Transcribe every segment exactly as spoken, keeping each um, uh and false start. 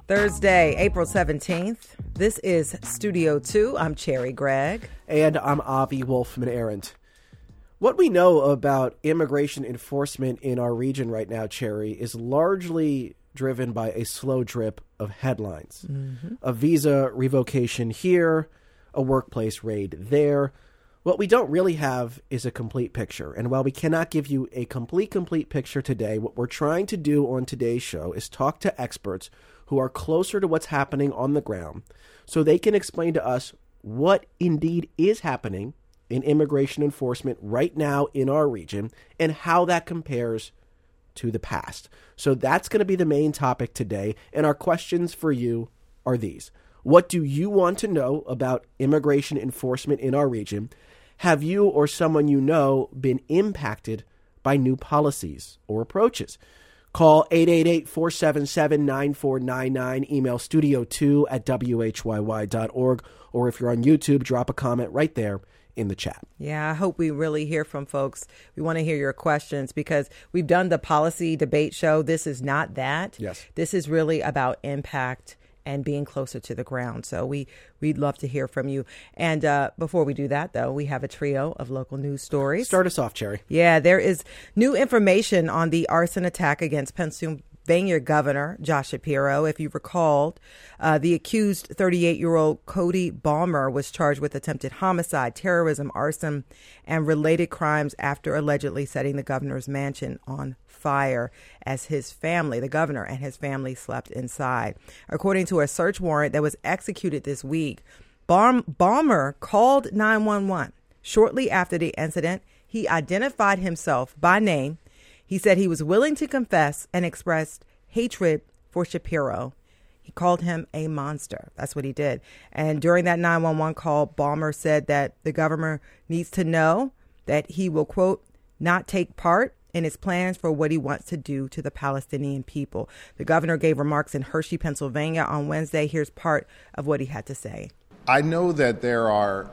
Thursday, April seventeenth. This is Studio two. I'm Cherry Gregg. And I'm Avi Wolfman Arendt. What we know about immigration enforcement in our region right now, Cherry, is largely driven by a slow drip of headlines. Mm-hmm. A visa revocation here, a workplace raid there. What we don't really have is a complete picture. And while we cannot give you a complete, complete picture today, what we're trying to do on today's show is talk to experts who are closer to what's happening on the ground so they can explain to us what indeed is happening in immigration enforcement right now in our region and how that compares to the past. So that's going to be the main topic today. And our questions for you are these. What do you want to know about immigration enforcement in our region? Have you or someone you know been impacted by new policies or approaches? Call eight eight eight, four seven seven, nine four nine nine. Email studio two at w h y y dot org. Or if you're on YouTube, drop a comment right there in the chat. Yeah, I hope we really hear from folks. We want to hear your questions because we've done the policy debate show. This is not that. Yes. This is really about impact and being closer to the ground. So we, we'd love to hear from you. And uh, before we do that, though, we have a trio of local news stories. Start us off, Cherry. Yeah, there is new information on the arson attack against Pennsylvania Governor Josh Shapiro. If you recalled, uh, the accused thirty-eight-year-old Cody Balmer was charged with attempted homicide, terrorism, arson, and related crimes after allegedly setting the governor's mansion on fire as his family, the governor and his family, slept inside. According to a search warrant that was executed this week, Balm- Balmer called nine one one. Shortly after the incident, he identified himself by name. He said he was willing to confess and expressed hatred for Shapiro. He called him a monster. That's what he did. And during that nine one one call, Balmer said that the governor needs to know that he will, quote, not take part in his plans for what he wants to do to the Palestinian people. The governor gave remarks in Hershey, Pennsylvania on Wednesday. Here's part of what he had to say. I know that there are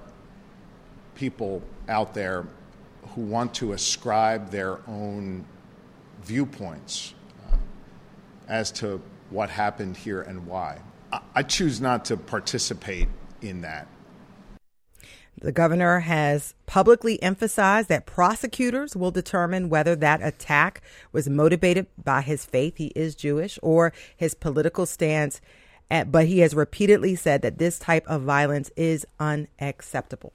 people out there who want to ascribe their own viewpoints uh, as to what happened here and why. I, I choose not to participate in that. The governor has publicly emphasized that prosecutors will determine whether that attack was motivated by his faith, he is Jewish, or his political stance. But he has repeatedly said that this type of violence is unacceptable.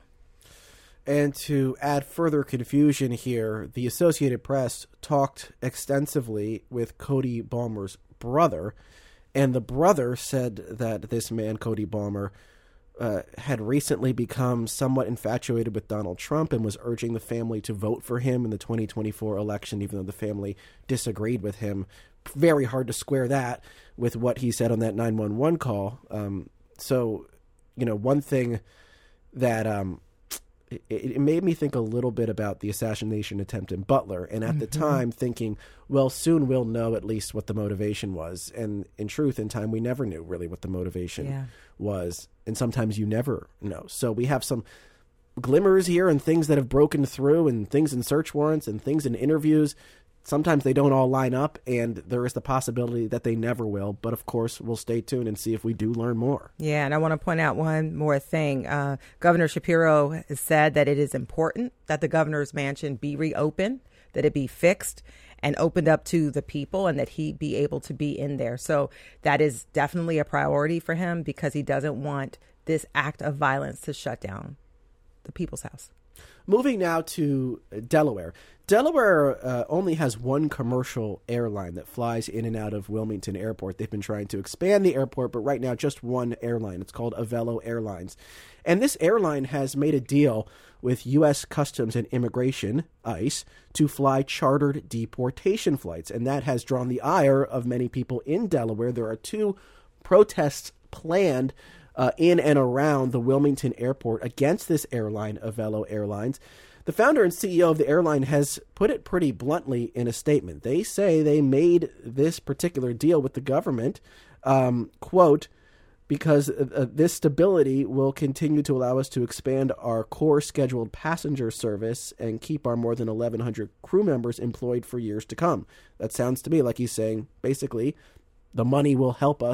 And to add further confusion here, the Associated Press talked extensively with Cody Balmer's brother, and the brother said that this man, Cody Balmer, Uh, had recently become somewhat infatuated with Donald Trump and was urging the family to vote for him in the twenty twenty-four election, even though the family disagreed with him. Very hard to square that with what he said on that nine one one call. Um, so, you know, one thing that um, it, it made me think a little bit about the assassination attempt in Butler. And at mm-hmm. the time thinking, well, soon we'll know at least what the motivation was. And in truth, in time, we never knew really what the motivation yeah. was. And sometimes you never know. So we have some glimmers here and things that have broken through and things in search warrants and things in interviews. Sometimes they don't all line up, and there is the possibility that they never will. But, of course, we'll stay tuned and see if we do learn more. Yeah, and I want to point out one more thing. Uh, Governor Shapiro has said that it is important that the governor's mansion be reopened, that it be fixed and opened up to the people, and that he be able to be in there. So that is definitely a priority for him because he doesn't want this act of violence to shut down the people's house. Moving now to Delaware. Delaware uh, only has one commercial airline that flies in and out of Wilmington Airport. They've been trying to expand the airport, but right now just one airline. It's called Avelo Airlines. And this airline has made a deal with U S Customs and Immigration, ICE, to fly chartered deportation flights. And that has drawn the ire of many people in Delaware. There are two protests planned uh, in and around the Wilmington Airport against this airline, Avelo Airlines. The founder and C E O of the airline has put it pretty bluntly in a statement. They say they made this particular deal with the government, um, quote, because uh, this stability will continue to allow us to expand our core scheduled passenger service and keep our more than eleven hundred crew members employed for years to come. That sounds to me like he's saying, basically, the money will help us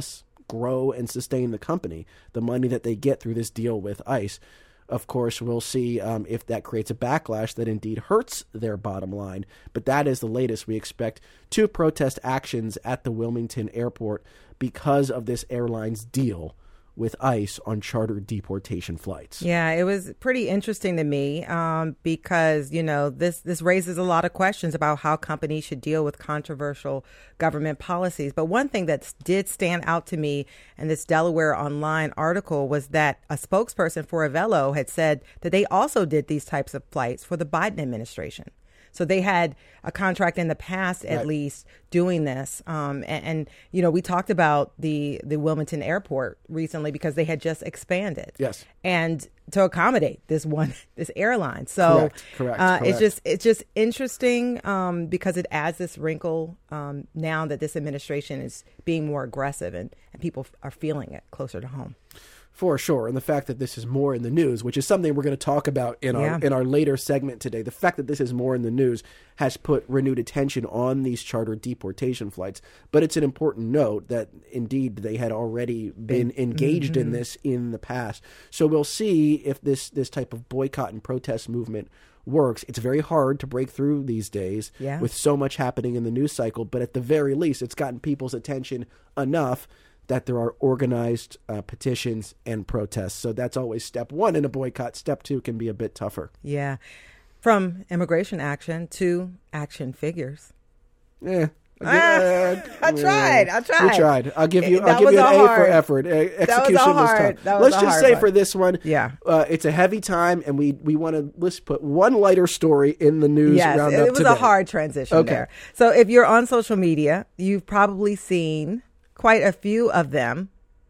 grow and sustain the company, the money that they get through this deal with ICE. Of course, we'll see um, if that creates a backlash that indeed hurts their bottom line. But that is the latest. We expect two protest actions at the Wilmington airport because of this airline's deal with ICE on charter deportation flights. Yeah, it was pretty interesting to me um, because, you know, this, this raises a lot of questions about how companies should deal with controversial government policies. But one thing that did stand out to me in this Delaware Online article was that a spokesperson for Avelo had said that they also did these types of flights for the Biden administration. So they had a contract in the past, at right. least, doing this. Um, and, and, you know, we talked about the, the Wilmington airport recently because they had just expanded. Yes. And to accommodate this one, this airline. So correct, correct, uh, correct. it's just it's just interesting um, because it adds this wrinkle um, now that this administration is being more aggressive and, and people are feeling it closer to home. For sure. And the fact that this is more in the news, which is something we're going to talk about in yeah. our in our later segment today, the fact that this is more in the news has put renewed attention on these charter deportation flights. But it's an important note that indeed they had already been engaged mm-hmm. in this in the past. So we'll see if this, this type of boycott and protest movement works. It's very hard to break through these days yeah. with so much happening in the news cycle. But at the very least, it's gotten people's attention enough that there are organized uh, petitions and protests. So that's always step one in a boycott. Step two can be a bit tougher. Yeah. From immigration action to action figures. Yeah. Ah, I tried. I tried. You tried. I'll give you. That I'll give you an A hard, for effort. Execution that was, a hard, was tough. that was Let's a just hard say one. for this one, yeah, uh, it's a heavy time, and we we want to let's put one lighter story in the news. Yes, roundup it was today. a hard transition okay. there. So if you're on social media, you've probably seen quite a few of them.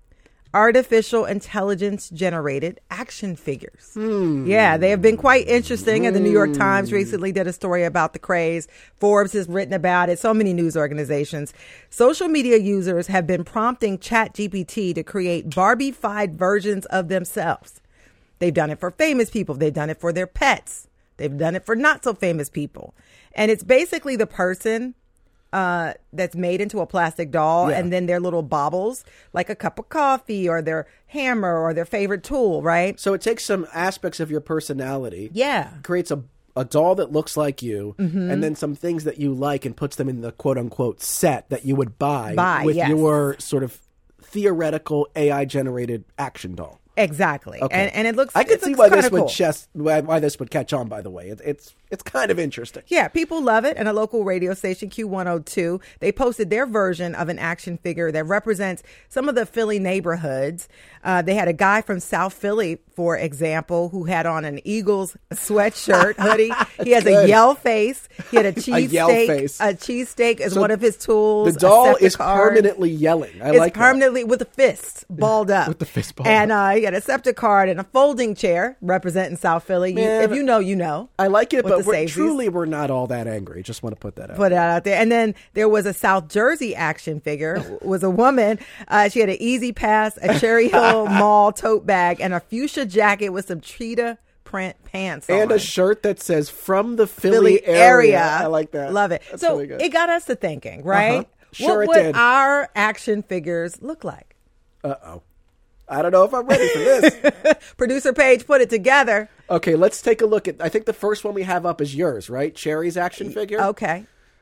Artificial intelligence generated action figures. Hmm. Yeah, they have been quite interesting. And the New York Times recently did a story about the craze. Forbes has written about it. So many news organizations. Social media users have been prompting ChatGPT to create Barbie-fied versions of themselves. They've done it for famous people. They've done it for their pets. They've done it for not so famous people. And it's basically the person Uh, that's made into a plastic doll yeah. and then their little baubles, like a cup of coffee or their hammer or their favorite tool, right? So it takes some aspects of your personality. Yeah. Creates a, a doll that looks like you mm-hmm. and then some things that you like and puts them in the quote unquote set that you would buy, buy with yes. your sort of theoretical A I generated action doll. Exactly. Okay. And and it looks I can it see looks why this cool. would chest, why, why this would catch on, by the way. It, it's it's kind of interesting. Yeah, people love it. And a local radio station, Q one oh two, they posted their version of an action figure that represents some of the Philly neighborhoods. Uh, they had a guy from South Philly, for example, who had on an Eagles sweatshirt, hoodie. He has good. a yell face. He had a cheese yell steak. face. A cheesesteak is So one of his tools. The doll a is card. permanently yelling. I It's like permanently with the fists balled up. With the fists balled and, up. And uh, he had a scepter card and a folding chair representing South Philly. You, Man, if you know, you know. I like it, with but the we're, safeties. truly we're not all that angry. Just want to put that out. Put it out there. And then there was a South Jersey action figure. Was a woman. Uh, she had an Easy Pass, a Cherry Hill Mall tote bag, and a fuchsia jacket with some cheetah print pants and on. a shirt that says "From the Philly, Philly area. area. I like that. Love it. That's so really good. it got us to thinking, right? Uh-huh. Sure what it would did. our action figures look like? Uh oh. I don't know if I'm ready for this. Producer Paige put it together. Okay, let's take a look at. I think the first one we have up is yours, right? Cherry's action figure. Okay.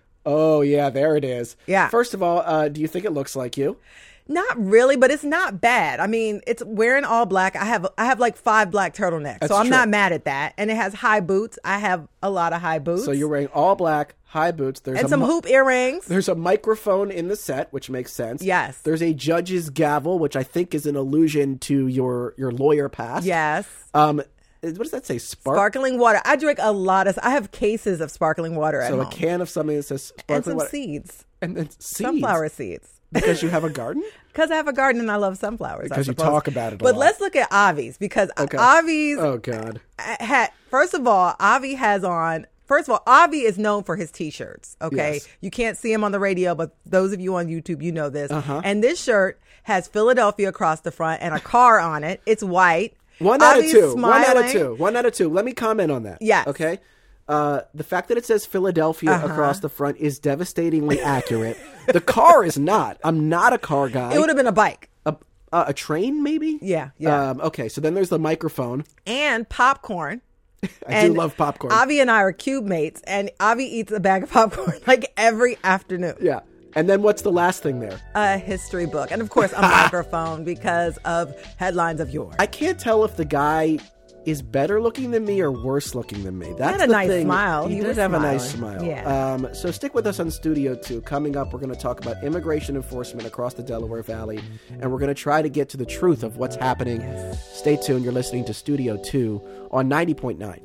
Oh yeah, there it is. Yeah. First of all, uh, do you think it looks like you? Not really, but it's not bad. I mean, it's wearing all black. I have I have like five black turtlenecks, That's so I'm true. not mad at that. And it has high boots. I have a lot of high boots. So you're wearing all black, high boots. There's and a some mi- hoop earrings. There's a microphone in the set, which makes sense. Yes. There's a judge's gavel, which I think is an allusion to your your lawyer past. Yes. Um, what does that say? Spark. Sparkling water. I drink a lot of. I have cases of sparkling water at So home. a can of something that says sparkling and some water. seeds. And then seeds. Sunflower seeds. Because you have a garden? Because I have a garden and I love sunflowers. Because I you suppose. talk about it a But lot. let's look at Avi's because Okay. Avi's Oh God. had. First of all, Avi has on. First of all, Avi is known for his T-shirts. Okay, Yes. you can't see him on the radio, but those of you on YouTube, you know this. Uh-huh. And this shirt has Philadelphia across the front and a car on it. It's white. One out Avi's of two. Smiling. One out of two. One out of two. Let me comment on that. Yes. Okay. Uh, the fact that it says Philadelphia Uh-huh. across the front is devastatingly accurate. The car is not. I'm not a car guy. It would have been a bike. A Uh, a train, maybe? Yeah, yeah. Um, okay, so then there's the microphone. And popcorn. I and do love popcorn. Avi and I are cube mates, and Avi eats a bag of popcorn like every afternoon. Yeah. And then what's the last thing there? A history book. And of course, a microphone because of headlines of yours. I can't tell if the guy is better looking than me or worse looking than me. That's he had a the nice thing. smile. He, He did was have smiling. a nice smile. Yeah. Um, so stick with us on Studio two. Coming up, we're going to talk about immigration enforcement across the Delaware Valley, and we're going to try to get to the truth of what's happening. Yes. Stay tuned. You're listening to Studio two on ninety point nine.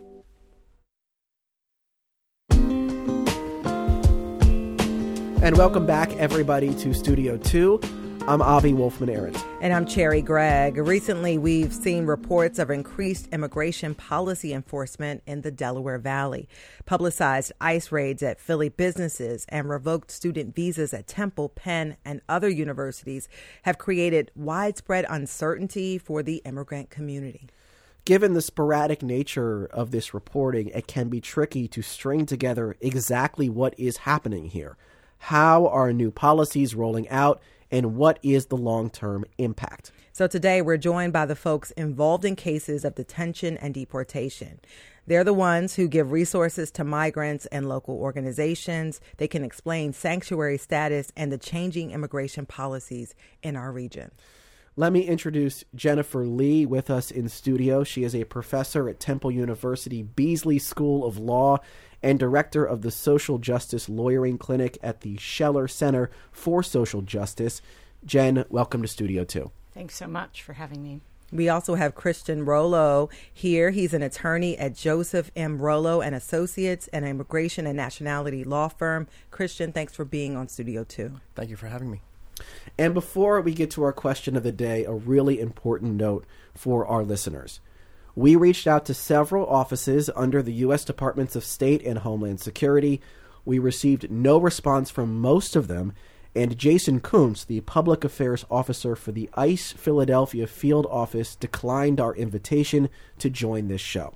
And welcome back, everybody, to Studio two. I'm Avi Wolfman-Arent. And I'm Cherry Gregg. Recently, we've seen reports of increased immigration policy enforcement in the Delaware Valley. Publicized ICE raids at Philly businesses and revoked student visas at Temple, Penn, and other universities have created widespread uncertainty for the immigrant community. Given the sporadic nature of this reporting, it can be tricky to string together exactly what is happening here. How are new policies rolling out, and what is the long-term impact? So today we're joined by the folks involved in cases of detention and deportation. They're the ones who give resources to migrants and local organizations. They can explain sanctuary status and the changing immigration policies in our region. Let me introduce Jennifer Lee with us in studio. She is a professor at Temple University Beasley School of Law and director of the Social Justice Lawyering Clinic at the Scheller Center for Social Justice. Jen, welcome to Studio two. Thanks so much for having me. We also have Christian Rollo here. He's an attorney at Joseph M. Rollo and Associates, an immigration and nationality law firm. Christian, thanks for being on Studio two. Thank you for having me. And before we get to our question of the day, a really important note for our listeners. We reached out to several offices under the U S Departments of State and Homeland Security. We received no response from most of them, and Jason Kuntz, the public affairs officer for the ICE Philadelphia field office, declined our invitation to join this show.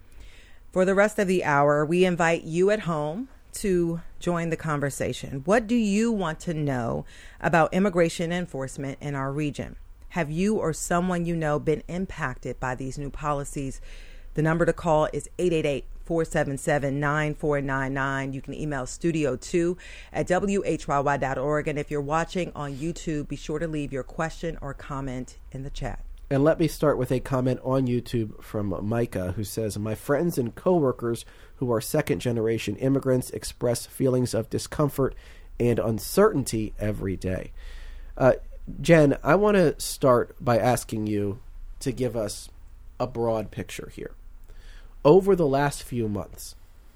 For the rest of the hour, we invite you at home to join the conversation. What do you want to know about immigration enforcement in our region? Have you or someone you know been impacted by these new policies? The number to call is eight eight eight, four seven seven, nine four nine nine. You can email studio two at W H Y Y dot org. And if you're watching on YouTube, be sure to leave your question or comment in the chat. And let me start with a comment on YouTube from Micah, who says, my friends and coworkers who are second-generation immigrants express feelings of discomfort and uncertainty every day. Uh, Jen, I want to start by asking you to give us a broad picture here. Over the last few months,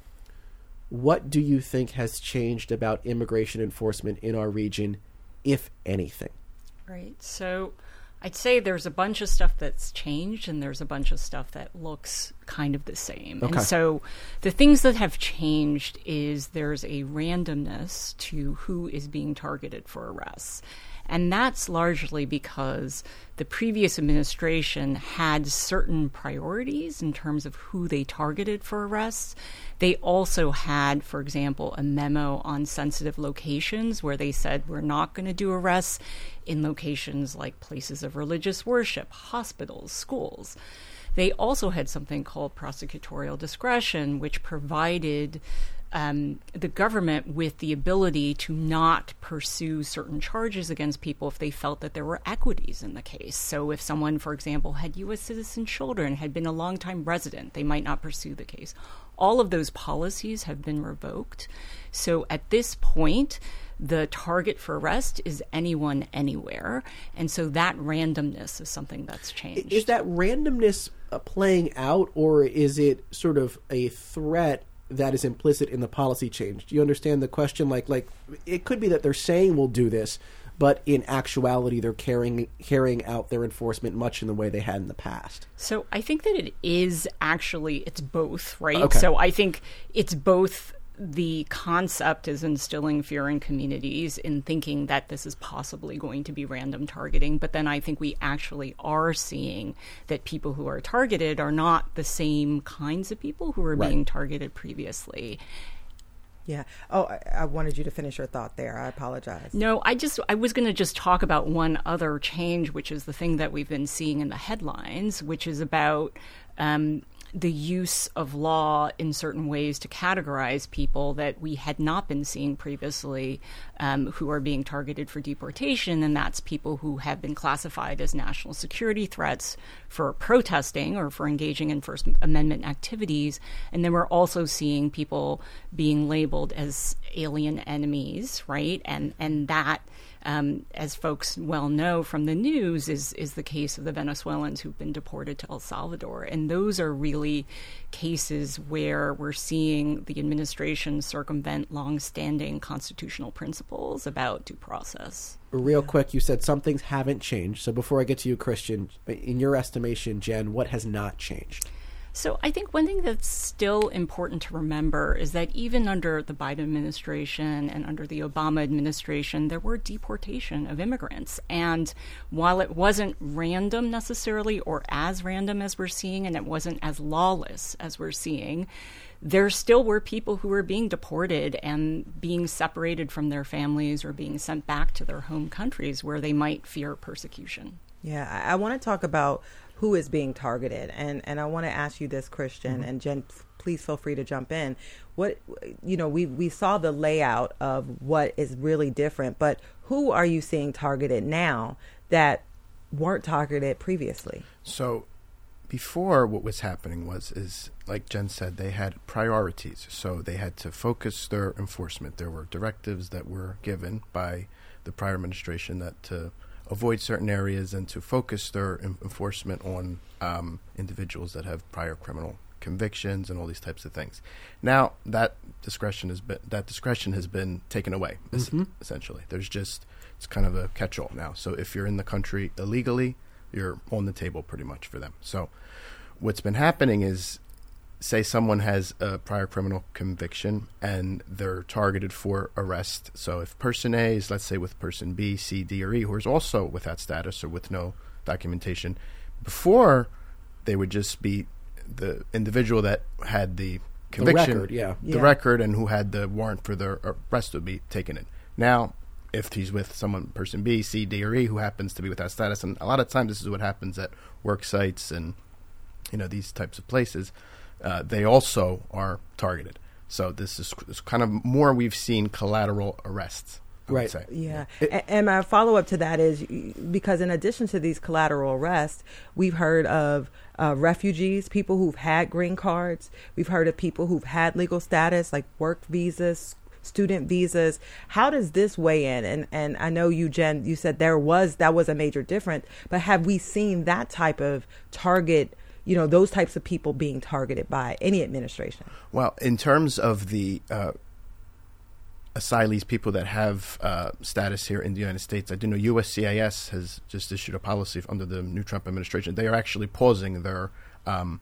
what do you think has changed about immigration enforcement in our region, if anything? Right. So I'd say there's a bunch of stuff that's changed and there's a bunch of stuff that looks kind of the same. Okay. And so the things that have changed is there's a randomness to who is being targeted for arrests. And that's largely because the previous administration had certain priorities in terms of who they targeted for arrests. They also had, for example, a memo on sensitive locations where they said we're not going to do arrests in locations like places of religious worship, hospitals, schools. They also had something called prosecutorial discretion, which provided Um, the government with the ability to not pursue certain charges against people if they felt that there were equities in the case. So if someone, for example, had U S citizen children, had been a longtime resident, they might not pursue the case. All of those policies have been revoked. So at this point, the target for arrest is anyone, anywhere. And so that randomness is something that's changed. Is that randomness uh, playing out, or is it sort of a threat that is implicit in the policy change? Do you understand the question? Like, like it could be that they're saying we'll do this, but in actuality, they're carrying carrying out their enforcement much in the way they had in the past. So I think that it is actually, it's both, right? Okay. So I think it's both. The concept is instilling fear in communities in thinking that this is possibly going to be random targeting. But then I think we actually are seeing that people who are targeted are not the same kinds of people who were Right. being targeted previously. Yeah. Oh, I, I wanted you to finish your thought there. I apologize. No, I just I was going to just talk about one other change, which is the thing that we've been seeing in the headlines, which is about um, the use of law in certain ways to categorize people that we had not been seeing previously, um, who are being targeted for deportation, and that's people who have been classified as national security threats for protesting or for engaging in First Amendment activities. And then we're also seeing people being labeled as alien enemies, right? And and that, um, as folks well know from the news, is is the case of the Venezuelans who've been deported to El Salvador. And those are really cases where we're seeing the administration circumvent longstanding constitutional principles about due process. Real quick, you said some things haven't changed. So before I get to you, Christian, in your estimation, Jen, what has not changed? So I think one thing that's still important to remember is that even under the Biden administration and under the Obama administration, there were deportation of immigrants. And while it wasn't random necessarily or as random as we're seeing, and it wasn't as lawless as we're seeing, there still were people who were being deported and being separated from their families or being sent back to their home countries where they might fear persecution. Yeah, I, I want to talk about who is being targeted. And, and I want to ask you this, Christian, mm-hmm. and Jen, please feel free to jump in. What, you know, we, we saw the layout of what is really different, but who are you seeing targeted now that weren't targeted previously? So before, what was happening was, is like Jen said, they had priorities. So they had to focus their enforcement. There were directives that were given by the prior administration that to avoid certain areas and to focus their enforcement on um, individuals that have prior criminal convictions and all these types of things. Now that discretion has been that discretion has been taken away. Mm-hmm. Essentially, there's just it's kind of a catch-all now. So if you're in the country illegally, you're on the table pretty much for them. So what's been happening is, say someone has a prior criminal conviction and they're targeted for arrest. So if person A is, let's say, with person B, C, D, or E, who is also without status or with no documentation, before they would just be the individual that had the conviction, the record, yeah. the yeah. record, and who had the warrant for their arrest would be taken in. Now, if he's with someone, person B, C, D, or E, who happens to be without status, and a lot of times this is what happens at work sites and, you know, these types of places, Uh, they also are targeted. So this is, is kind of more we've seen collateral arrests, I right. would say. Yeah. It, and my follow-up to that is because in addition to these collateral arrests, we've heard of uh, refugees, people who've had green cards. We've heard of people who've had legal status, like work visas, student visas. How does this weigh in? And and I know you, Jen, you said there was that was a major difference, but have we seen that type of target, you know, those types of people being targeted by any administration? Well, in terms of the uh, asylees, people that have uh, status here in the United States, I do know U S C I S has just issued a policy under the new Trump administration. They are actually pausing their um,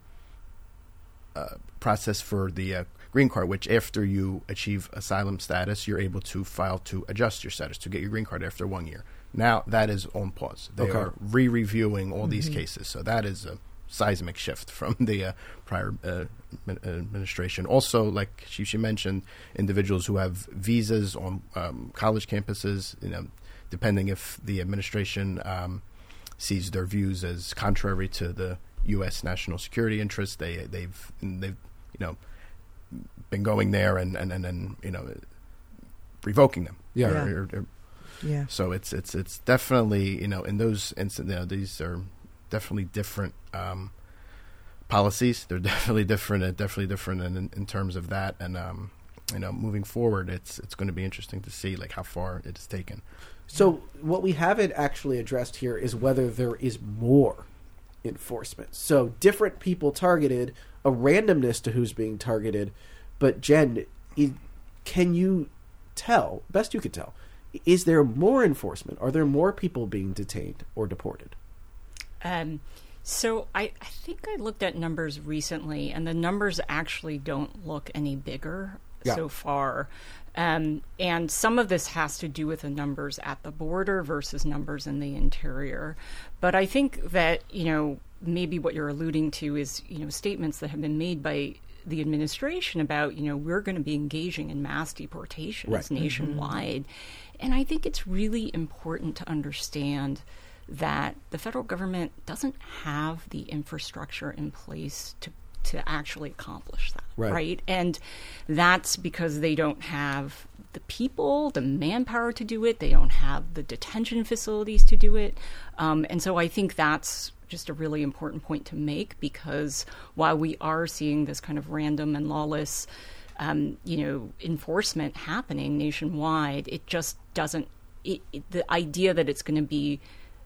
uh, process for the uh, green card, which after you achieve asylum status, you're able to file to adjust your status, to get your green card after one year. Now that is on pause. They okay. are re-reviewing all mm-hmm. these cases. So that is a seismic shift from the uh, prior uh, administration. Also, like she, she mentioned, individuals who have visas on um, college campuses, you know, depending if the administration um, sees their views as contrary to the U S national security interests, they they've they've you know been going there and and and, and you know revoking them. Yeah. Yeah. Or, or, or, yeah. So it's it's it's definitely, you know, in those instances, you know, these are definitely different um, policies. They're definitely different, uh, definitely different in, in terms of that. And um, you know, moving forward, it's it's going to be interesting to see like how far it is taken. So what we haven't actually addressed here is whether there is more enforcement. So different people targeted, a randomness to who's being targeted. But Jen, is, can you tell, best you could tell, is there more enforcement? Are there more people being detained or deported? Um, so I, I think I looked at numbers recently, and the numbers actually don't look any bigger yeah. so far. Um, and some of this has to do with the numbers at the border versus numbers in the interior. But I think that, you know, maybe what you're alluding to is, you know, statements that have been made by the administration about, you know, we're going to be engaging in mass deportations Right. nationwide. Mm-hmm. And I think it's really important to understand that the federal government doesn't have the infrastructure in place to to actually accomplish that, right. right? And that's because they don't have the people, the manpower to do it. They don't have the detention facilities to do it. Um, and so I think that's just a really important point to make, because while we are seeing this kind of random and lawless, um, you know, enforcement happening nationwide, it just doesn't, it, it, the idea that it's going to be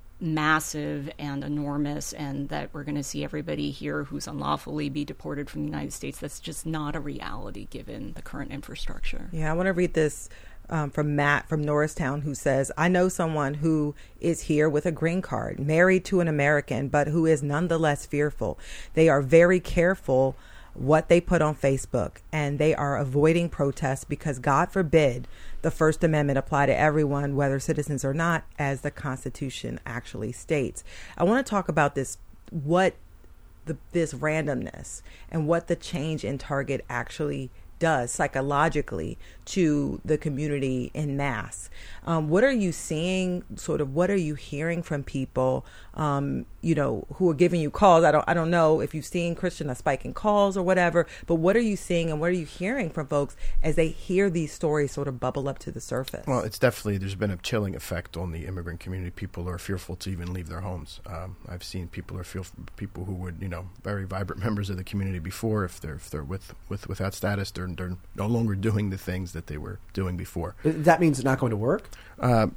massive and enormous and that we're going to see everybody here who's unlawfully be deported from the United States, that's just not a reality given the current infrastructure. Yeah, I want to read this um, from Matt from Norristown, who says, I know someone who is here with a green card, married to an American, but who is nonetheless fearful. They are very careful what they put on Facebook, and they are avoiding protests because, God forbid, the First Amendment apply to everyone, whether citizens or not, as the Constitution actually states. I want to talk about this, what the, this randomness and what the change in target actually does psychologically to the community en masse. Um, what are you seeing? Sort of, what are you hearing from people? Um, you know, who are giving you calls? I don't, I don't know if you've seen, Christian, a spike in calls or whatever. But what are you seeing, and what are you hearing from folks as they hear these stories sort of bubble up to the surface? Well, it's definitely, there's been a chilling effect on the immigrant community. People are fearful to even leave their homes. Um, I've seen people are fearful, people who would, you know, very vibrant members of the community before, if they're if they're with, with without status, they're they're no longer doing the things that they were doing before. That means it's not going to work? Uh,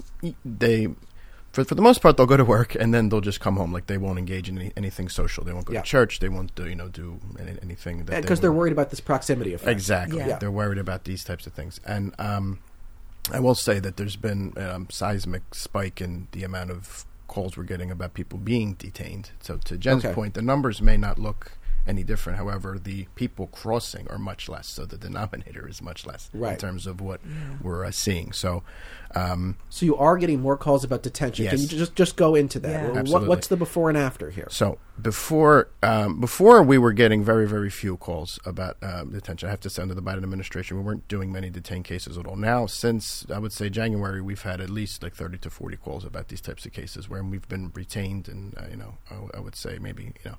they, for for the most part, they'll go to work and then they'll just come home. Like, they won't engage in any, anything social. They won't go yeah. to church. They won't do, you know, do any, anything. That Because they they're worried about this proximity effect. Exactly. Yeah. They're worried about these types of things. And um, I will say that there's been a um, seismic spike in the amount of calls we're getting about people being detained. So to Jen's Okay. point, the numbers may not look any different. However, the people crossing are much less, so the denominator is much less Right. in terms of what we're uh, seeing. So, um, So you are getting more calls about detention. Yes. Can you just just go into that? Yeah. What, Absolutely. what's the before and after here? So before um, before we were getting very, very few calls about um, detention. I have to say, under the Biden administration, we weren't doing many detained cases at all. Now, since I would say January, we've had at least like thirty to forty calls about these types of cases where we've been retained, and uh, you know, I, I would say maybe you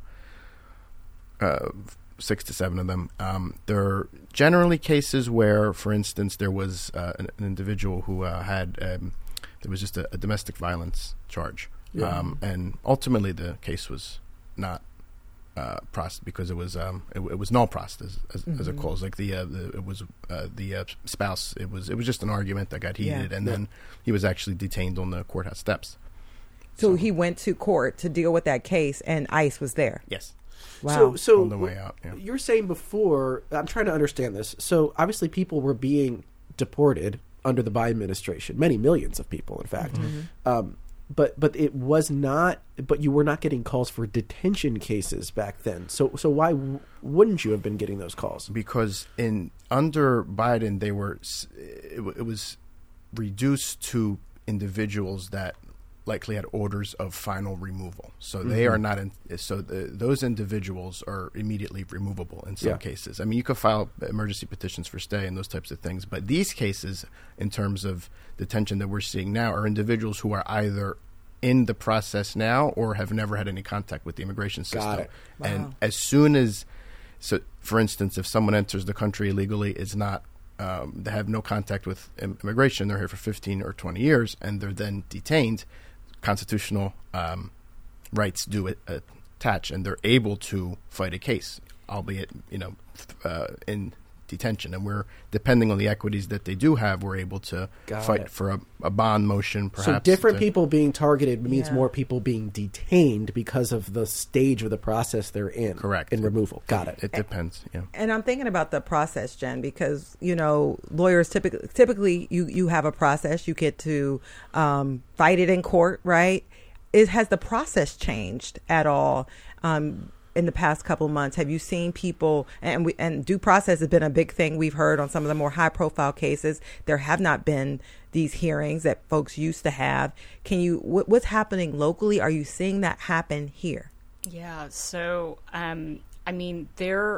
know. Uh, six to seven of them. Um, there are generally cases where, for instance, there was uh, an, an individual who uh, had, um, there was just a, a domestic violence charge. Yeah. Um, and ultimately the case was not uh, processed because it was um, it, it was null processed as, as, Mm-hmm. as it calls. Like the, uh, the it was uh, the uh, spouse. It was it was just an argument that got heated, Yeah. and Yeah. then he was actually detained on the courthouse steps. So he went to court to deal with that case, and ICE was there. Yes. Wow. So, so On the way out, yeah. you're saying before, I'm trying to understand this. So obviously people were being deported under the Biden administration, many millions of people, in fact. Mm-hmm. Um, but but it was not. But you were not getting calls for detention cases back then. So so why w- wouldn't you have been getting those calls? Because in under Biden, they were s- it, w- it was reduced to individuals that likely had orders of final removal. So they Mm-hmm. are not in. So the, those individuals are immediately removable in some Yeah. cases. I mean, you could file emergency petitions for stay and those types of things. But these cases, in terms of detention that we're seeing now, are individuals who are either in the process now or have never had any contact with the immigration system. Got it. And Wow. as soon as, so for instance, if someone enters the country illegally, is not, um, they have no contact with im- immigration, they're here for fifteen or twenty years, and they're then detained, constitutional um, rights do it, uh, attach, and they're able to fight a case, albeit, you know, uh, in detention. And we're, depending on the equities that they do have, we're able to Got fight it. for a, a bond motion, perhaps. So different to- people being targeted means Yeah. more people being detained because of the stage of the process they're in. Correct. In removal. Got it. It depends, yeah. And I'm thinking about the process, Jen, because, you know, lawyers typically, typically you, you have a process, you get to um, fight it in court, right? It, has the process changed at all um, in the past couple of months? Have you seen people, and we, and due process has been a big thing we've heard on some of the more high profile cases. There have not been these hearings that folks used to have. Can you, what, what's happening locally? Are you seeing that happen here? Yeah, so, um, I mean, there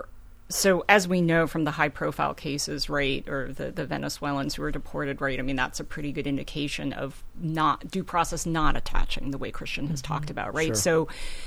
So as we know from the high-profile cases, right, or the, the Venezuelans who were deported, right, I mean, that's a pretty good indication of not due process not attaching the way Christian has mm-hmm. talked about, right? Sure. So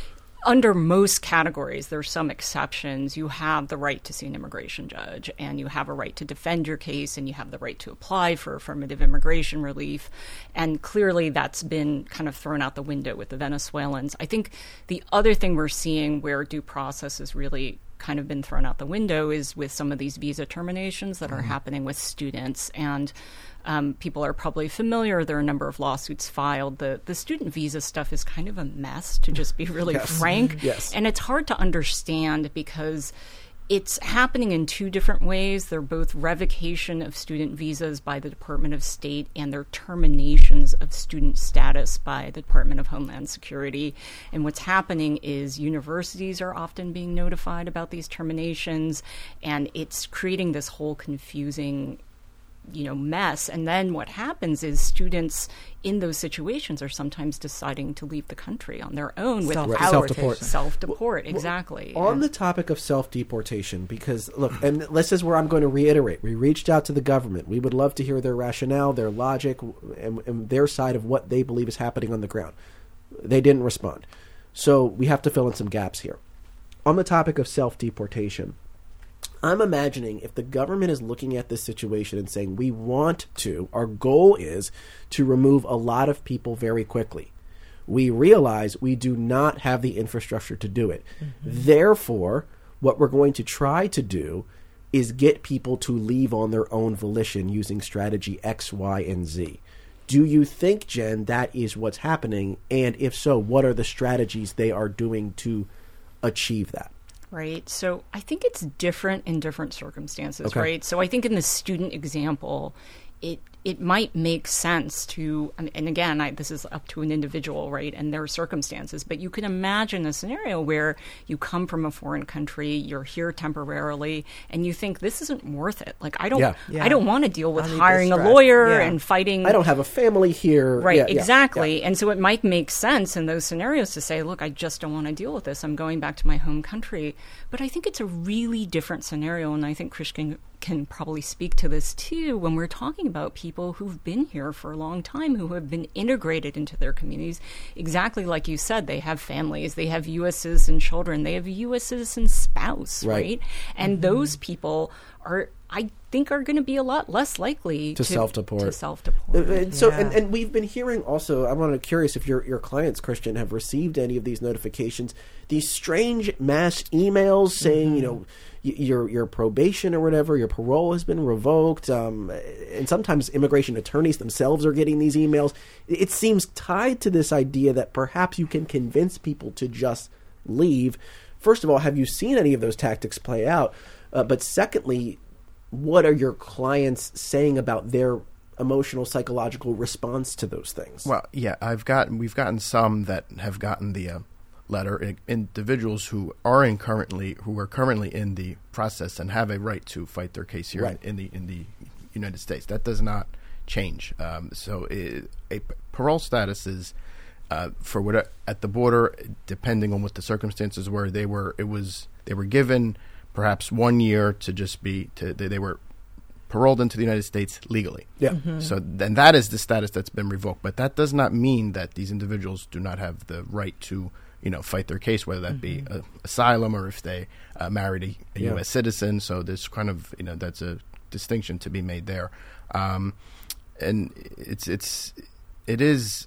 under most categories, there's some exceptions. You have the right to see an immigration judge, and you have a right to defend your case, and you have the right to apply for affirmative immigration relief. And clearly that's been kind of thrown out the window with the Venezuelans. I think the other thing we're seeing where due process is really kind of been thrown out the window is with some of these visa terminations that are mm-hmm. happening with students. And um, people are probably familiar. There are a number of lawsuits filed. The the student visa stuff is kind of a mess, to just be really yes. frank. Yes. And it's hard to understand because it's happening in two different ways. They're both revocation of student visas by the Department of State and they're terminations of student status by the Department of Homeland Security. And what's happening is universities are often being notified about these terminations, and it's creating this whole confusing you know, mess. And then what happens is students in those situations are sometimes deciding to leave the country on their own without self-deport. Self-deport, exactly. Well, on and, the topic of self-deportation, because, look, and this is where I'm going to reiterate. We reached out to the government. We would love to hear their rationale, their logic, and, and their side of what they believe is happening on the ground. They didn't respond. So we have to fill in some gaps here. On the topic of self-deportation, I'm imagining if the government is looking at this situation and saying, we want to, our goal is to remove a lot of people very quickly. We realize we do not have the infrastructure to do it. Mm-hmm. Therefore, what we're going to try to do is get people to leave on their own volition using strategy X, Y, and Z. Do you think, Jen, that is what's happening? And if so, what are the strategies they are doing to achieve that? Right. So I think it's different in different circumstances, okay. right? So I think in the student example, it it might make sense to, and again, I, this is up to an individual, right, and their circumstances, but you can imagine a scenario where you come from a foreign country, you're here temporarily, and you think this isn't worth it. Like, I don't, yeah. Yeah. I don't want to deal with I hiring a lawyer yeah. and fighting. I don't have a family here. Right, yeah, exactly. Yeah. And so it might make sense in those scenarios to say, look, I just don't want to deal with this. I'm going back to my home country. But I think it's a really different scenario, and I think Christian can probably speak to this too when we're talking about people who've been here for a long time, who have been integrated into their communities. Exactly like you said, they have families, they have U S citizen children, they have a U S citizen spouse, right? right? And mm-hmm. those people are, I think, are going to be a lot less likely to, to self-deport. To self-deport. And so, yeah. and, and we've been hearing also, I'm curious if your your clients, Christian, have received any of these notifications, these strange mass emails saying, mm-hmm. you know, your your probation or whatever, your parole has been revoked, um, and sometimes immigration attorneys themselves are getting these emails. It seems tied to this idea that perhaps you can convince people to just leave. First of all, have you seen any of those tactics play out? Uh, but secondly, what are your clients saying about their emotional, psychological response to those things? Well, yeah, I've gotten we've gotten some that have gotten the uh, letter. Individuals who are in currently who are currently in the process and have a right to fight their case here right. in, in the in the United States. That does not change. Um, so, it, a parole status is uh, for what at the border, depending on what the circumstances were. They were it was they were given perhaps one year to just be to they, they were paroled into the United States legally. Yeah. Mm-hmm. So then that is the status that's been revoked. But that does not mean that these individuals do not have the right to, you know, fight their case, whether that mm-hmm. be uh, asylum or if they uh, married a, a yeah. U S citizen. So there's kind of, you know, that's a distinction to be made there. Um, and it's, it's, it is,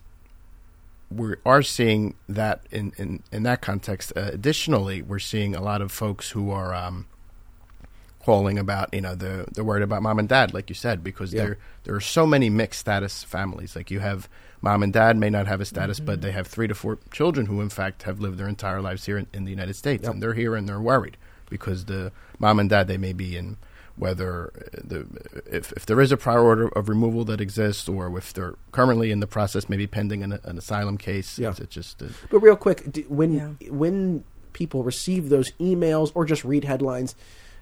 we are seeing that in, in, in that context. Uh, additionally, we're seeing a lot of folks who are um, calling about, you know, they're, they're worried about mom and dad, like you said, because yeah. there there are so many mixed status families. Like you have mom and dad may not have a status, mm-hmm. but they have three to four children who, in fact, have lived their entire lives here in, in the United States. Yep. And they're here and they're worried because the mom and dad, they may be in whether the if, if there is a prior order of removal that exists or if they're currently in the process, maybe pending an, an asylum case. Yeah. It's just uh, but real quick, do, when yeah. when people receive those emails or just read headlines,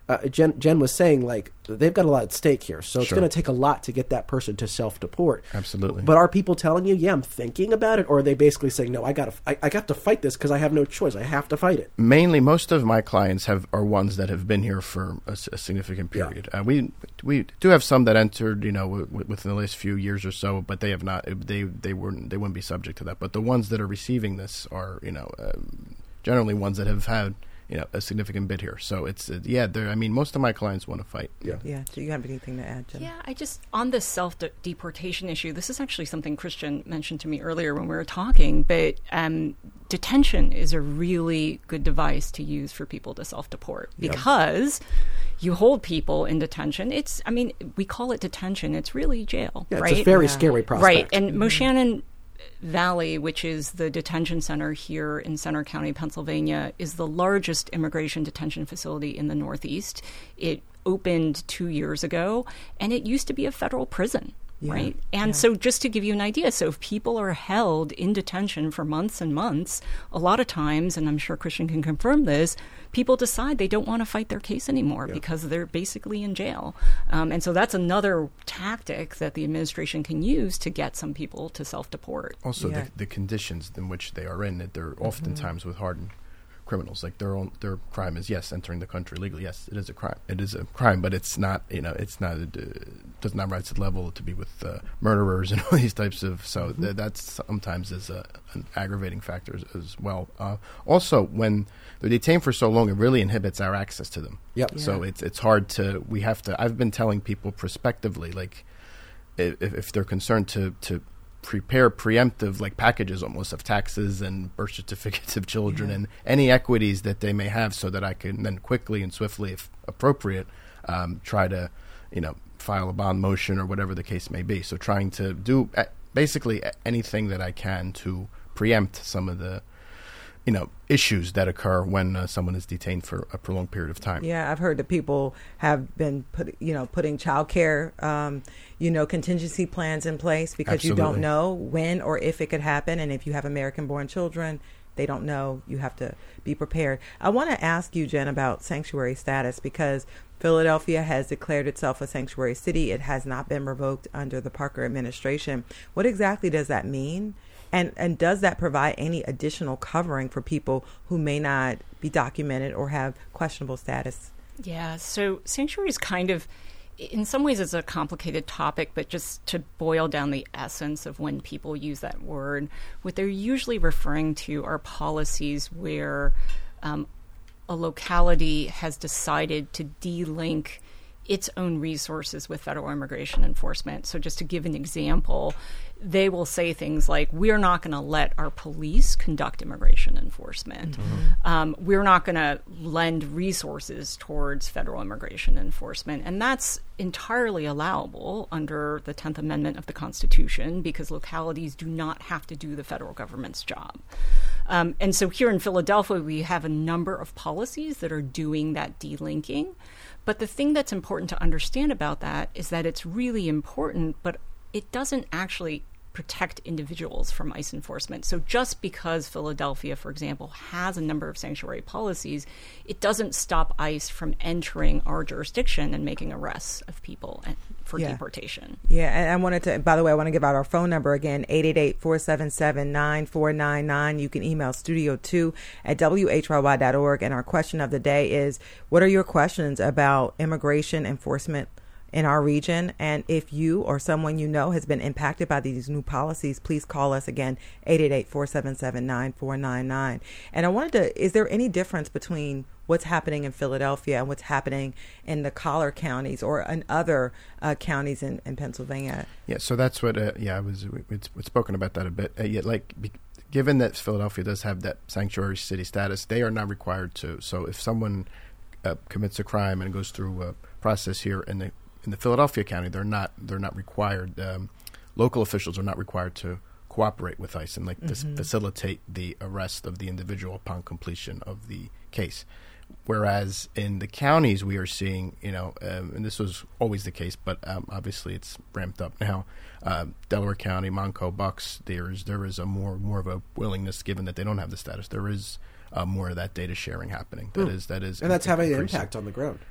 uh, Jen, Jen was saying, like, they've got a lot at stake here. So it's Sure. going to take a lot to get that person to self-deport. Absolutely. But are people telling you, yeah, I'm thinking about it? Or are they basically saying, no, I got to I, I got to fight this because I have no choice. I have to fight it. Mainly, most of my clients have are ones that have been here for a, s- a significant period. Yeah. Uh, we we do have some that entered, you know, w- w- within the last few years or so, but they have not. They they weren't they wouldn't be subject to that. But the ones that are receiving this are, you know, uh, generally ones that have had, you know, a significant bid here. So it's uh, yeah. They're, I mean, most of my clients want to fight. Yeah. Yeah. Do you have anything to add, Jen? Yeah, I just, on the self de- deportation issue, this is actually something Christian mentioned to me earlier when we were talking, but um, detention is a really good device to use for people to self deport because you hold people in detention. It's, I mean, we call it detention, it's really jail, Yeah, right? it's a very Yeah. scary prospect. Right, and Moshannon Valley, which is the detention center here in Center County, Pennsylvania, is the largest immigration detention facility in the Northeast. It opened two years ago, and it used to be a federal prison. Yeah. Right. And Yeah. so just to give you an idea, so if people are held in detention for months and months, a lot of times, and I'm sure Christian can confirm this, people decide they don't want to fight their case anymore because they're basically in jail. Um, and so that's another tactic that the administration can use to get some people to self-deport. Also, Yeah. the, the conditions in which they are in, that they're oftentimes with hardened criminals. Like their own, their crime is, yes, entering the country legally. Yes, it is a crime. It is a crime, but it's not. You know, it's not. It uh, does not rise to the level to be with uh, murderers and all these types of. So th- that's sometimes is a, an aggravating factor as, as well. Uh, also, when they're detained for so long, it really inhibits our access to them. Yep. So Yeah. it's it's hard to. We have to. I've been telling people prospectively, like if, if they're concerned to to. prepare preemptive like packages almost of taxes and birth certificates of children Yeah. and any equities that they may have so that I can then quickly and swiftly, if appropriate, um, try to, you know, file a bond motion or whatever the case may be. So trying to do uh, basically anything that I can to preempt some of the, you know, issues that occur when uh, someone is detained for a prolonged period of time. Yeah, I've heard that people have been put, you know, putting childcare, um, you know, contingency plans in place because you don't Absolutely. know when or if it could happen, and if you have American-born children, they don't know. You have to be prepared. I want to ask you, Jen, about sanctuary status because Philadelphia has declared itself a sanctuary city. It has not been revoked under the Parker administration. What exactly does that mean? And and does that provide any additional covering for people who may not be documented or have questionable status? Yeah, so sanctuary is kind of, in some ways, it's a complicated topic, but just to boil down the essence of when people use that word, what they're usually referring to are policies where um, a locality has decided to de-link its own resources with federal immigration enforcement. So just to give an example, they will say things like, we're not going to let our police conduct immigration enforcement. Mm-hmm. Um, we're not going to lend resources towards federal immigration enforcement. And that's entirely allowable under the tenth Amendment of the Constitution because localities do not have to do the federal government's job. Um, and so here in Philadelphia, we have a number of policies that are doing that delinking. But the thing that's important to understand about that is that it's really important, but it doesn't actually protect individuals from ICE enforcement. So just because Philadelphia, for example, has a number of sanctuary policies, it doesn't stop ICE from entering our jurisdiction and making arrests of people for Yeah. deportation. Yeah, and I wanted to, by the way, I want to give out our phone number again, eight eight eight, four seven seven, nine four nine nine. You can email studio two at W H R Y dot org. And our question of the day is, what are your questions about immigration enforcement in our region? And if you or someone you know has been impacted by these new policies, please call us again, eight eight eight, four seven seven, nine four nine nine. And I wanted to, is there any difference between what's happening in Philadelphia and what's happening in the collar counties or in other uh, counties in, in Pennsylvania? Yeah, so that's what, uh, yeah, I was, we, we'd spoken about that a bit. Uh, yet, like, be, given that Philadelphia does have that sanctuary city status, they are not required to. So if someone uh, commits a crime and goes through a process here in the in the Philadelphia County, they're not they're not required. Um, local officials are not required to cooperate with ICE and like mm-hmm. to facilitate the arrest of the individual upon completion of the case. Whereas in the counties, we are seeing, you know, um, and this was always the case, but um, obviously it's ramped up now. Uh, Delaware County, Monco, Bucks, there is there is a more more of a willingness, given that they don't have the status. There is uh, more of that data sharing happening. That mm. is that is, and that's having an increasing. impact on the ground.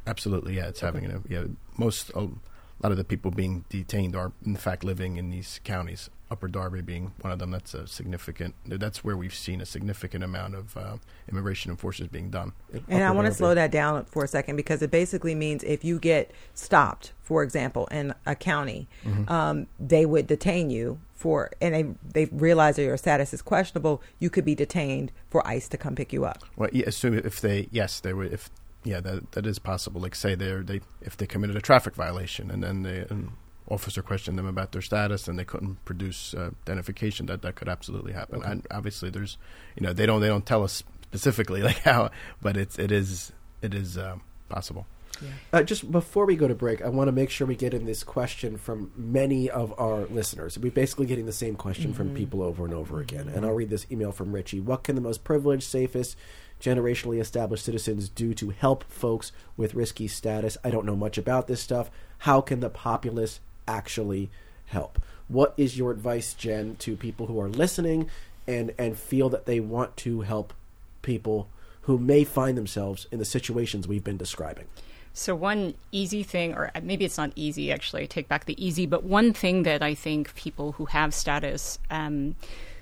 Absolutely, yeah. It's having a yeah. Most a lot of the people being detained are in fact living in these counties. Upper Darby being one of them. That's a significant. That's where we've seen a significant amount of uh, immigration enforcement being done. And Upper I want to Darby. slow that down for a second, because it basically means if you get stopped, for example, in a county, mm-hmm. um, they would detain you for, and they they realize that your status is questionable. You could be detained for ICE to come pick you up. Well, yeah, so if they, yes, they would. If yeah, that that is possible. Like say they they if they committed a traffic violation and then they. And, officer questioned them about their status and they couldn't produce uh, identification, that that could absolutely happen. Okay. And obviously there's, you know, they don't they don't tell us specifically like how, but it's it is it is um, possible. Yeah. Uh, just before we go to break, I want to make sure we get in this question from many of our listeners. We're basically getting the same question mm-hmm. from people over and over again. Mm-hmm. And I'll read this email from Richie. What can the most privileged, safest, generationally established citizens do to help folks with risky status? I don't know much about this stuff. How can the populace actually help? What is your advice, Jen, to people who are listening and and feel that they want to help people who may find themselves in the situations we've been describing? So one easy thing, or maybe it's not easy, actually, I take back the easy, but one thing that I think people who have status um,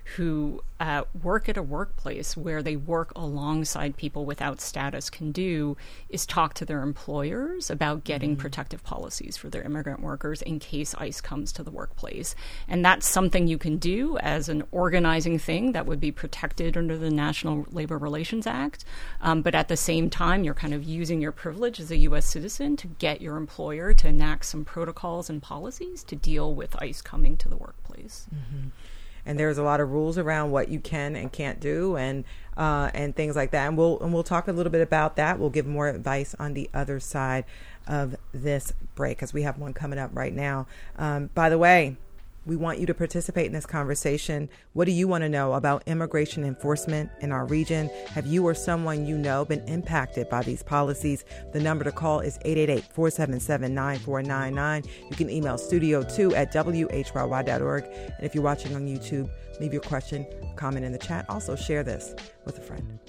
who uh, work at a workplace where they work alongside people without status can do is talk to their employers about getting mm-hmm. protective policies for their immigrant workers in case ICE comes to the workplace. And that's something you can do as an organizing thing that would be protected under the National Labor Relations Act. Um, but at the same time, you're kind of using your privilege as a U S citizen to get your employer to enact some protocols and policies to deal with ICE coming to the workplace. Mm-hmm. And there's a lot of rules around what you can and can't do, and uh, and things like that. And we'll and we'll talk a little bit about that. We'll give more advice on the other side of this break, because we have one coming up right now. Um, by the way, we want you to participate in this conversation. What do you want to know about immigration enforcement in our region? Have you or someone you know been impacted by these policies? The number to call is eight eight eight, four seven seven, nine four nine nine. You can email studio two at w h y y dot org. And if you're watching on YouTube, leave your question, comment in the chat. Also share this with a friend.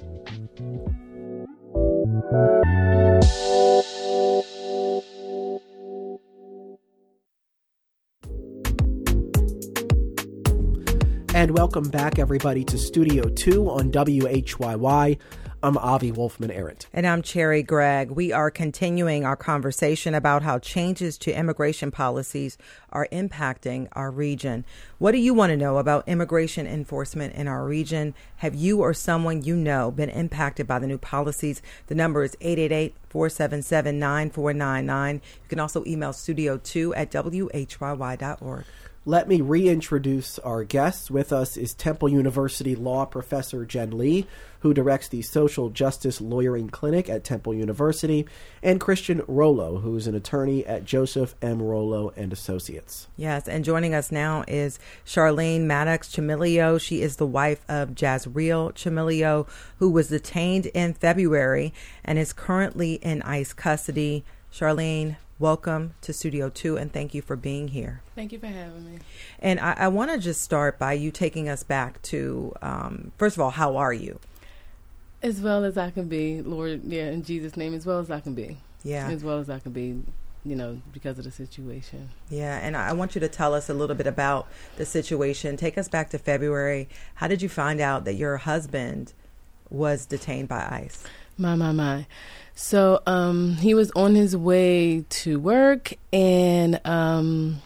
And welcome back, everybody, to Studio two on W H Y Y. I'm Avi Wolfman Arendt. And I'm Cherry Gregg. We are continuing our conversation about how changes to immigration policies are impacting our region. What do you want to know about immigration enforcement in our region? Have you or someone you know been impacted by the new policies? The number is eight eight eight, four seven seven, nine four nine nine. You can also email studio two at w h y y dot org. Let me reintroduce our guests. With us is Temple University law professor Jen Lee, who directs the Social Justice Lawyering Clinic at Temple University, and Christian Rollo, who is an attorney at Joseph M. Rollo and Associates. Yes, and joining us now is Charlene Maddox Chamilio. She is the wife of Jazreel Chamilio, who was detained in February and is currently in ICE custody. Charlene, welcome to Studio two, and thank you for being here. Thank you for having me. And I, I want to just start by you taking us back to, um, first of all, how are you? As well as I can be, Lord, yeah, in Jesus' name, as well as I can be. Yeah. As well as I can be, you know, because of the situation. Yeah, and I want you to tell us a little bit about the situation. Take us back to February. How did you find out that your husband was detained by ICE? My, my, my. So um, he was on his way to work, and um,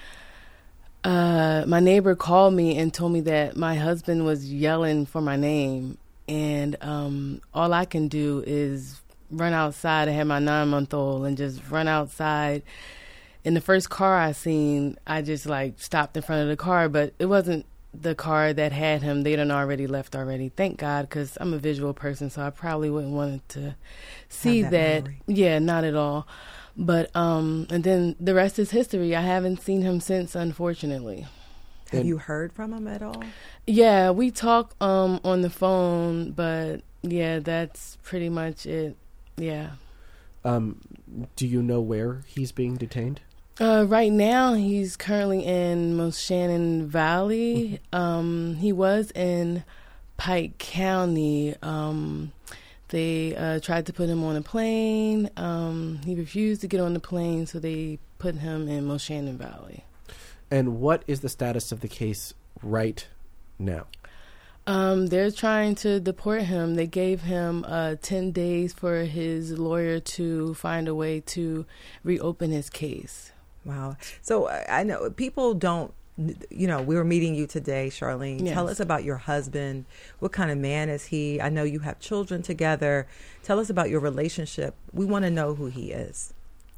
uh, my neighbor called me and told me that my husband was yelling for my name. And um, all I can do is run outside. I had my nine-month-old and just run outside. In the first car I seen, I just, like, stopped in front of the car, but it wasn't the car that had him. They done already left already. Thank God, because I'm a visual person, so I probably wouldn't want to see that. that. Yeah, not at all. But, um, and then the rest is history. I haven't seen him since, unfortunately. Have And- you heard from him at all? Yeah, we talk um, on the phone, but yeah, that's pretty much it. Yeah. Um, do you know where he's being detained? Uh, right now, he's currently in Moshannon Valley. Um, he was in Pike County. Um, I They uh, tried to put him on a plane. Um, he refused to get on the plane, so they put him in Moshannon Valley. And what is the status of the case right now? Um, they're trying to deport him. They gave him uh, ten days for his lawyer to find a way to reopen his case. Wow. So uh, I know people don't, you know, we were meeting you today, Charlene. Yes. Tell us about your husband. What kind of man is he? I know you have children together. Tell us about your relationship. We want to know who he is.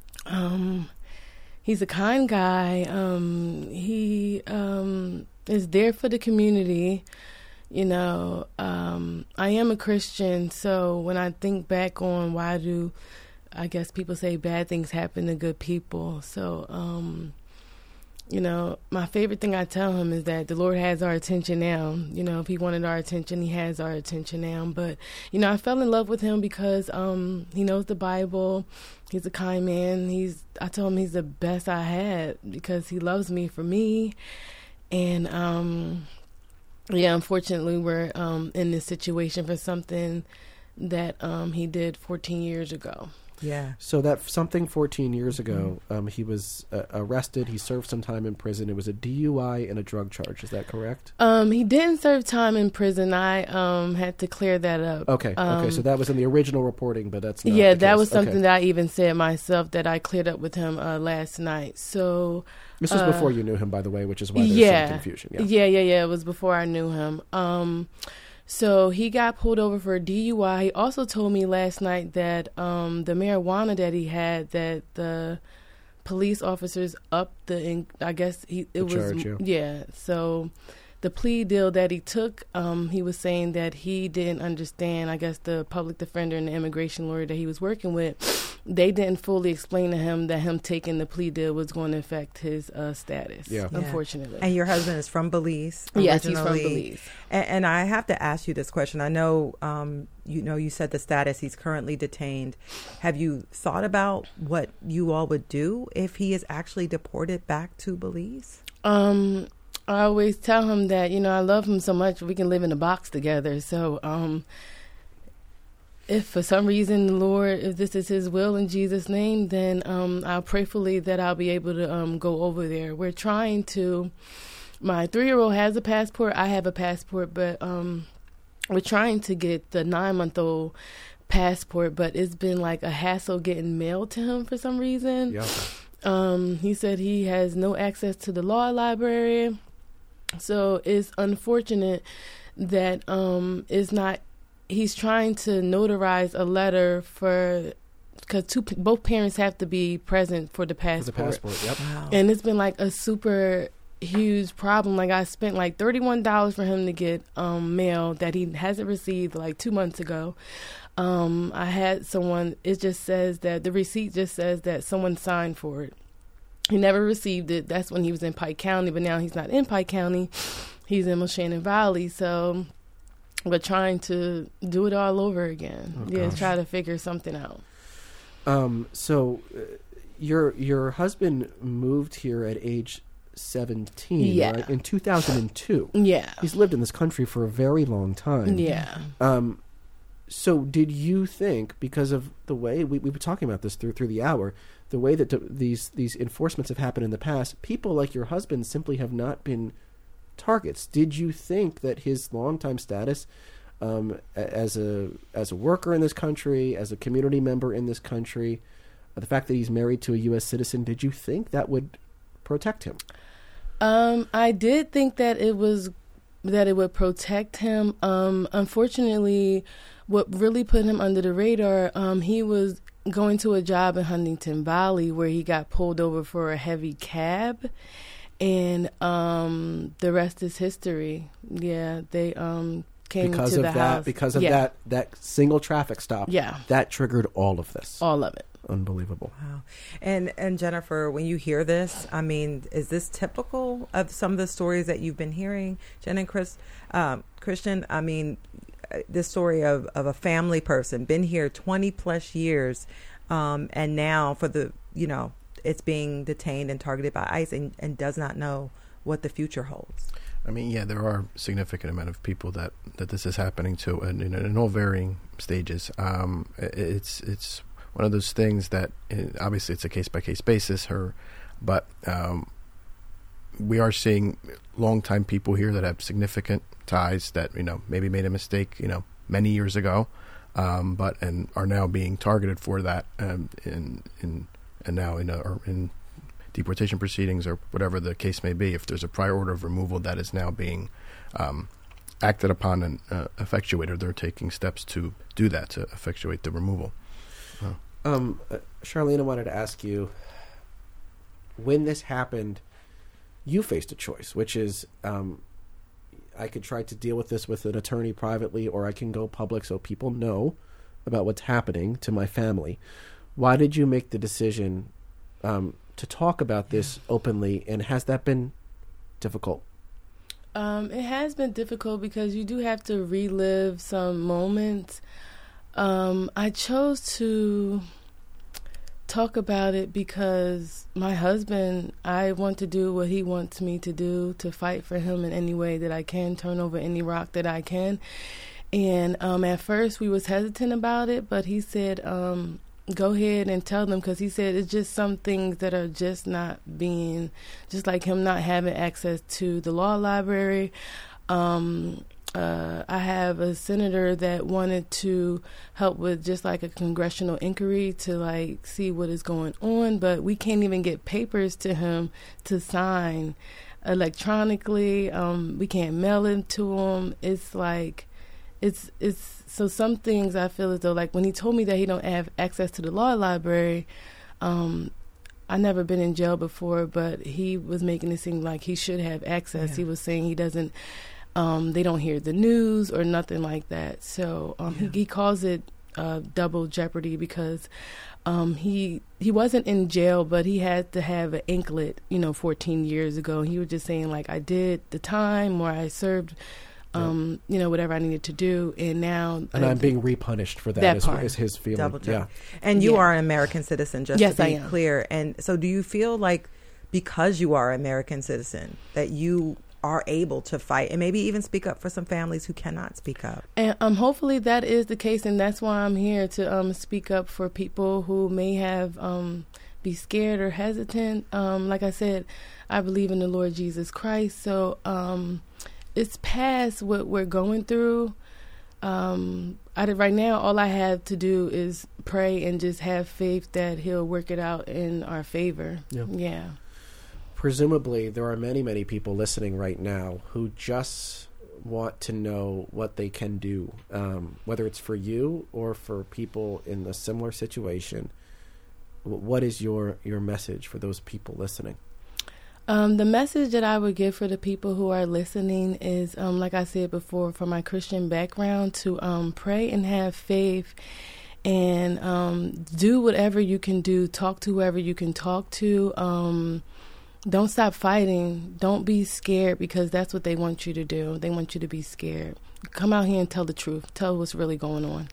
Um, he's a kind guy. Um, he um, is there for the community. You know, um, I am a Christian, so when I think back on why do, I guess people say bad things happen to good people. So, um, you know, my favorite thing I tell him is that the Lord has our attention now. You know, if he wanted our attention, he has our attention now. But, you know, I fell in love with him because um, he knows the Bible. He's a kind man. He's, I told him he's the best I had because he loves me for me. And, um... yeah, unfortunately, we're um, in this situation for something that um, he did fourteen years ago. Yeah. So that something fourteen years ago, mm-hmm. um, he was uh, arrested. He served some time in prison. It was a D U I and a drug charge. Is that correct? Um, he didn't serve time in prison. I um, had to clear that up. Okay. Um, okay. So that was in the original reporting, but that's not yeah. the That case. was something okay. that I even said myself that I cleared up with him uh, last night. So. This was uh, before you knew him, by the way, which is why there's yeah, some confusion. Yeah. yeah, yeah, yeah. It was before I knew him. Um, so he got pulled over for a D U I. He also told me last night that um, the marijuana that he had, that the police officers upped the, in, I guess he it The was charge, yeah. yeah. So the plea deal that he took, um, he was saying that he didn't understand. I guess the public defender and the immigration lawyer that he was working with, they didn't fully explain to him that him taking the plea deal was going to affect his uh, status. Yeah. Yeah. Unfortunately. And your husband is from Belize. Yes, he's from originally. Belize. And, and I have to ask you this question. I know, um, you know, you said the status, he's currently detained. Have you thought about what you all would do if he is actually deported back to Belize? Um, I always tell him that, you know, I love him so much, we can live in a box together. So, um, if for some reason the Lord, if this is his will in Jesus' name, then um, I'll prayerfully that I'll be able to um, go over there. We're trying to, my three-year-old has a passport, I have a passport, but um, we're trying to get the nine-month-old passport, but it's been like a hassle getting mailed to him for some reason. Yeah. Um, he said he has no access to the law library. So it's unfortunate that um, it's not, he's trying to notarize a letter for, because two both parents have to be present for the passport. For the passport, yep. Wow. And it's been like a super huge problem. Like I spent like thirty-one dollars for him to get um, mail that he hasn't received like two months ago. Um, I had someone, it just says that, the receipt just says that someone signed for it. He never received it. That's when he was in Pike County, but now he's not in Pike County. He's in Moshannon Valley. So we're trying to do it all over again. Oh, yeah, gosh. try to figure something out. Um, so uh, your your husband moved here at age seventeen, Yeah. right? In two thousand two. Yeah. He's lived in this country for a very long time. Yeah. Um, so did you think, because of the way we we were talking about this through through the hour, the way that t- these these enforcements have happened in the past, people like your husband simply have not been targets. Did you think that his longtime status um, a- as a as a worker in this country, as a community member in this country, uh, the fact that he's married to a U S citizen, did you think that would protect him? Um, I did think that it was that it would protect him. Um, unfortunately, what really put him under the radar, um, he was going to a job in Huntington Valley where he got pulled over for a heavy cab, and um, the rest is history. Yeah, they um, came Because to of the that, house. because of yeah. that that single traffic stop. Yeah. That triggered all of this. All of it. Unbelievable. Wow. And and Jennifer, when you hear this, I mean, is this typical of some of the stories that you've been hearing, Jen and Chris, um, Christian? I mean, uh, this story of, of a family person, been here twenty plus years, um, and now for the, you know, it's being detained and targeted by ICE and, and does not know what the future holds. I mean, yeah, there are a significant amount of people that, that this is happening to, and in, in all varying stages. Um, it's it's one of those things that uh, obviously it's a case by case basis. Her, but um, we are seeing longtime people here that have significant ties that you know maybe made a mistake you know many years ago, um, but and are now being targeted for that, um, in in and now in a, or in deportation proceedings or whatever the case may be. If there's a prior order of removal that is now being um, acted upon and uh, effectuated, they're taking steps to do that, to effectuate the removal. Oh. Um, uh, Charlene, I wanted to ask you, when this happened, you faced a choice, which is um, I could try to deal with this with an attorney privately, or I can go public so people know about what's happening to my family. Why did you make the decision um, to talk about this openly, and has that been difficult? Um, it has been difficult because you do have to relive some moments. Um, I chose to talk about it because my husband, I want to do what he wants me to do, to fight for him in any way that I can, turn over any rock that I can. And um, at first we was hesitant about it, but he said, um, go ahead and tell them, because he said it's just some things that are just not being, just like him not having access to the law library. Um, uh, I have a senator that wanted to help with just like a congressional inquiry to like see what is going on, but we can't even get papers to him to sign electronically. Um, we can't mail it to him. It's like, It's it's so some things I feel as though, like when he told me that he don't have access to the law library, um, I never been in jail before, but he was making it seem like he should have access. Yeah. He was saying he doesn't, um, they don't hear the news or nothing like that. So um, yeah. he, he calls it uh, double jeopardy because um, he he wasn't in jail, but he had to have an inklet, you know, fourteen years ago. He was just saying like, I did the time or I served Um, you know, whatever I needed to do, and now and uh, I'm being repunished for that. That is, part. is his feeling. Double yeah, and you Yeah. are an American citizen, just Yes, to be I am. clear. And so, do you feel like because you are an American citizen that you are able to fight and maybe even speak up for some families who cannot speak up? And um, hopefully that is the case, and that's why I'm here to um, speak up for people who may have um, be scared or hesitant. Um, like I said, I believe in the Lord Jesus Christ, so. Um, It's past what we're going through. Um, I did, right now, all I have to do is pray and just have faith that He'll work it out in our favor. Yeah. yeah. Presumably, there are many, many people listening right now who just want to know what they can do, um, whether it's for you or for people in a similar situation. What is your, your message for those people listening? Um, the message that I would give for the people who are listening is, um, like I said before, from my Christian background, to um, pray and have faith and um, do whatever you can do. Talk to whoever you can talk to. Um, don't stop fighting. Don't be scared, because that's what they want you to do. They want you to be scared. Come out here and tell the truth. Tell what's really going on.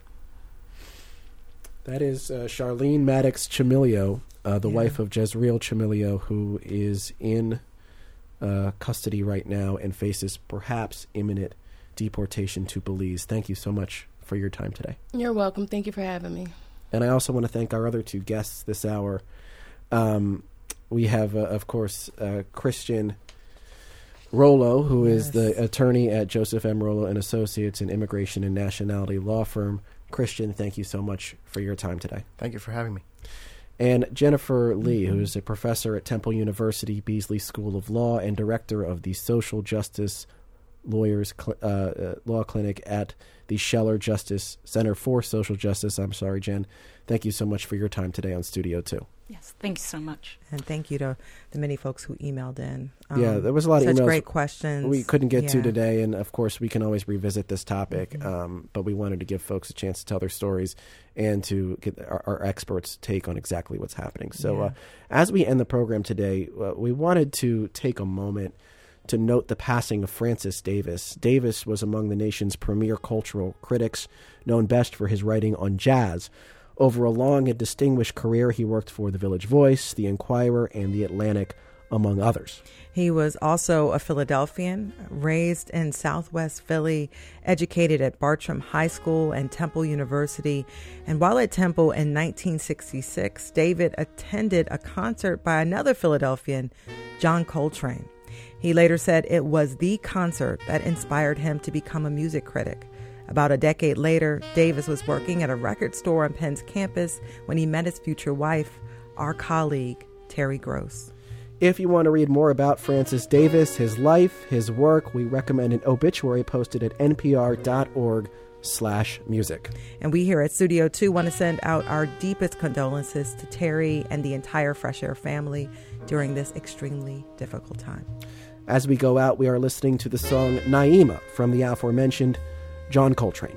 That is uh, Charlene Maddox Chamilio, uh, the yeah. wife of Jezreel Chamilio, who is in uh, custody right now and faces perhaps imminent deportation to Belize. Thank you so much for your time today. You're welcome. Thank you for having me. And I also want to thank our other two guests this hour. Um, we have, uh, of course, uh, Christian Rollo, who yes. is the attorney at Joseph M. Rollo and Associates, an immigration and nationality law firm. Christian, thank you so much for your time today. Thank you for having me. And Jennifer Lee, who is a professor at Temple University Beasley School of Law and director of the Social Justice Lawyers Cl- uh, uh, Law Clinic at the Scheller Justice Center for Social Justice. I'm sorry, Jen. Thank you so much for your time today on Studio two. Yes, thanks so much. And thank you to the many folks who emailed in. Um, yeah, there was a lot of such emails. great questions. We couldn't get yeah. to today, and of course we can always revisit this topic, Mm-hmm. um, but we wanted to give folks a chance to tell their stories and to get our, our experts' take on exactly what's happening. So Yeah. uh, as we end the program today, uh, we wanted to take a moment to note the passing of Francis Davis. Davis was among the nation's premier cultural critics, known best for his writing on jazz. Over a long and distinguished career, he worked for The Village Voice, The Inquirer, and The Atlantic, among others. He was also a Philadelphian, raised in Southwest Philly, educated at Bartram High School and Temple University. And while at Temple in nineteen sixty-six, David attended a concert by another Philadelphian, John Coltrane. He later said it was the concert that inspired him to become a music critic. About a decade later, Davis was working at a record store on Penn's campus when he met his future wife, our colleague, Terry Gross. If you want to read more about Francis Davis, his life, his work, we recommend an obituary posted at npr.org slash music. And we here at Studio two want to send out our deepest condolences to Terry and the entire Fresh Air family during this extremely difficult time. As we go out, we are listening to the song Naima from the aforementioned John Coltrane.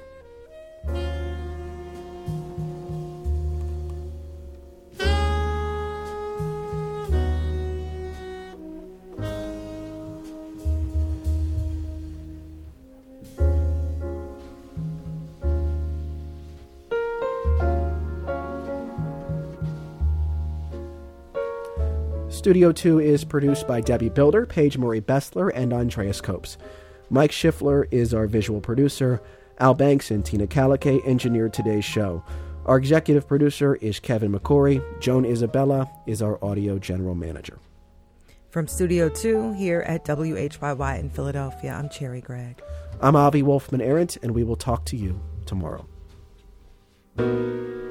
Studio two is produced by Debbie Builder, Paige Murray Bessler, and Andreas Copes. Mike Schiffler is our visual producer. Al Banks and Tina Calique engineered today's show. Our executive producer is Kevin McCory. Joan Isabella is our audio general manager. From Studio two here at W H Y Y in Philadelphia, I'm Cherry Gregg. I'm Avi Wolfman Arendt, and we will talk to you tomorrow.